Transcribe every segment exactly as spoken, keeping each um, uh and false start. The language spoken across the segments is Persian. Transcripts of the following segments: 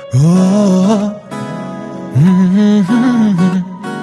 oh. Mm-hmm.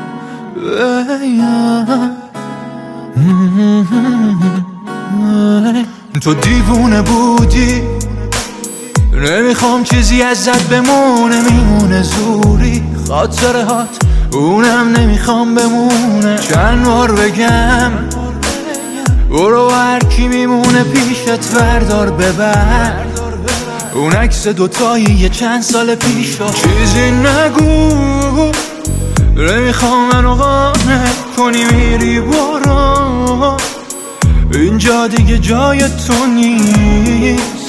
تو دیوونه بودی، نمیخوام چیزی ازت بمونه، میمونه زوری خاطره هات، اونم نمیخوام بمونه. چند بار بگم برو هر کی میمونه پیشت وردار ببر، اون عکس دوتایی یه چند سال پیشا. چیزی نگو، نمیخوام منو قانع کنی، میری برو، اینجا دیگه جای تو نیست،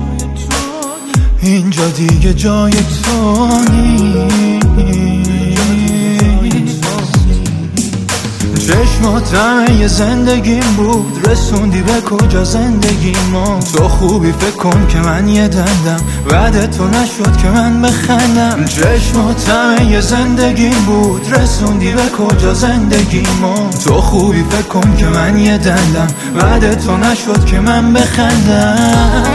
اینجا دیگه جای تو نیست. چشماتم یه زندگیم بود، رسوندی به کجا زندگی ما. تو خوبی فکر کن که من یه دندم، بعد تو نشد که من بخندم. چشماتم یه زندگیم بود، رسوندی به کجا زندگی ما. تو خوبی فکر کن که من یه دندم، بعد تو نشد که من بخندم.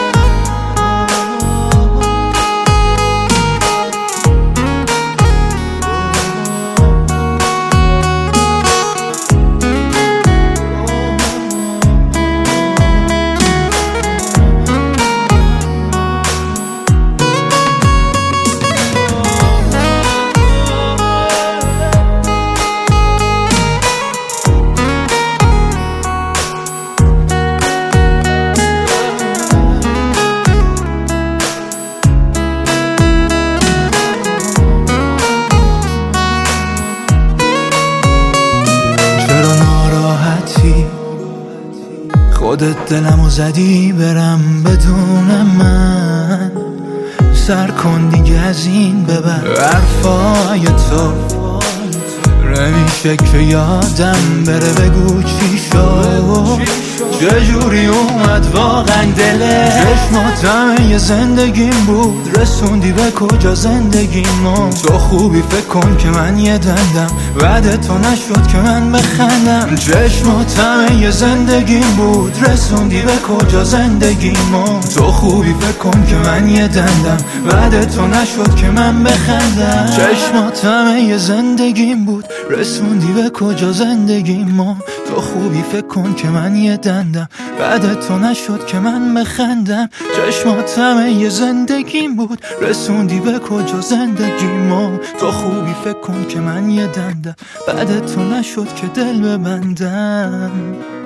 خودت دلمو زدی برم بدون من، سر کن دیگه از این ببر. حرفای تو نمیشه که یادم بره، بگو چی شد، چجوری اومد واقعا دلت. چشماتم یه زندگیم بود، رسوندی به کجا زندگی ما. تو خوبی فکر کن که من یه دندم، بعد تو نشد که من بخندم. چشماتم یه زندگیم بود، رسوندی به کجا زندگی ما. تو خوبی فکر کن که من یه دندم، بعد تو نشد که من بخندم. چشماتم یه زندگیم بود، رسوندی به کجا زندگی ما. تو خوبی فکر کن که من یه دندم، بعد تو نشد که من بخندم. چشماتم یه زندگیم بود، رسوندی به کجا زندگی ما. تو خوبی فکر کن که من یه دندم، بعد تو نشد که دل ببندم.